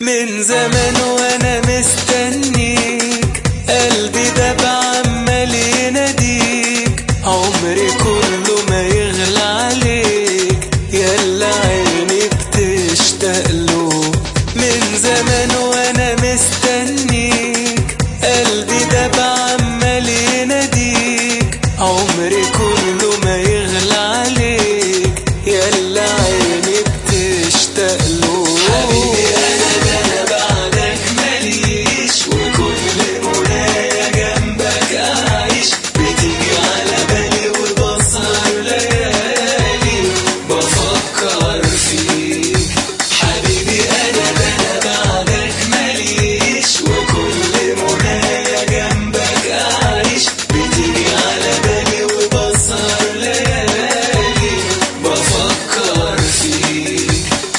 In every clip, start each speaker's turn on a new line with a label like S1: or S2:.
S1: من زمان وانا مستنيك، قلبي ده بعمال يناديك، عمري كله ما يغلى عليك، يلا عيني بتشتاق له. من زمان وانا مستنيك، قلبي ده بعمال يناديك، عمري كله ما يغلى عليك، يلا عيني بتشتاق له. حبيبي انا بعدك ماليش، وكل منايا جنبك اعيش، بتيجي على بالي وبسهر ليالي بفكر فيك. حبيبي انا بعدك ماليش، وكل منايا جنبك اعيش، بتيجي على بالي وبسهر ليالي بفكر فيك.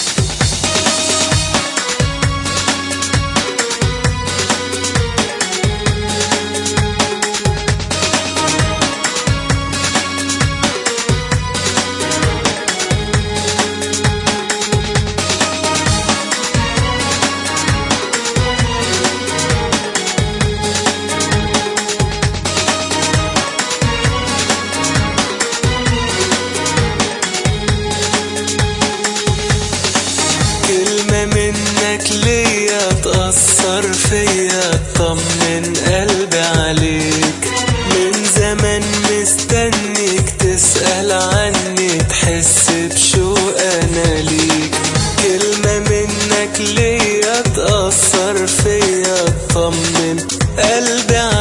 S1: كلمة منك ليا تأثر فيا، طمن قلبي عليك، من زمان مستنيك تسأل عني، تحس بشوق أنا ليك. كلمة منك ليا تأثر فيا، طمن قلبي عليك.